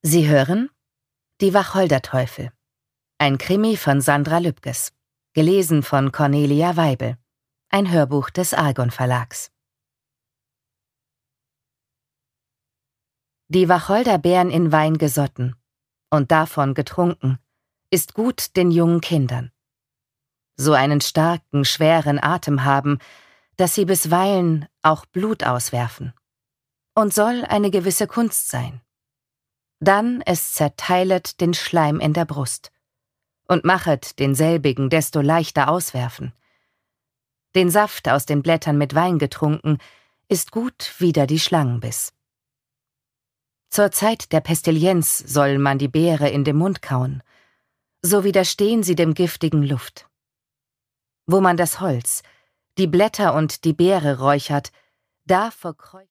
Sie hören Die Wacholderteufel, ein Krimi von Sandra Lübkes, gelesen von Cornelia Weibel, ein Hörbuch des Argon Verlags. Die Wacholderbeeren in Wein gesotten und davon getrunken, ist gut den jungen Kindern. So einen starken, schweren Atem haben, dass sie bisweilen auch Blut auswerfen, und soll eine gewisse Kunst sein. Dann es zerteilet den Schleim in der Brust und machet denselbigen desto leichter auswerfen. Den Saft aus den Blättern mit Wein getrunken, ist gut wider die Schlangenbiss. Zur Zeit der Pestilienz soll man die Beere in den Mund kauen, so widerstehen sie dem giftigen Luft. Wo man das Holz, die Blätter und die Beere räuchert, da verkreucht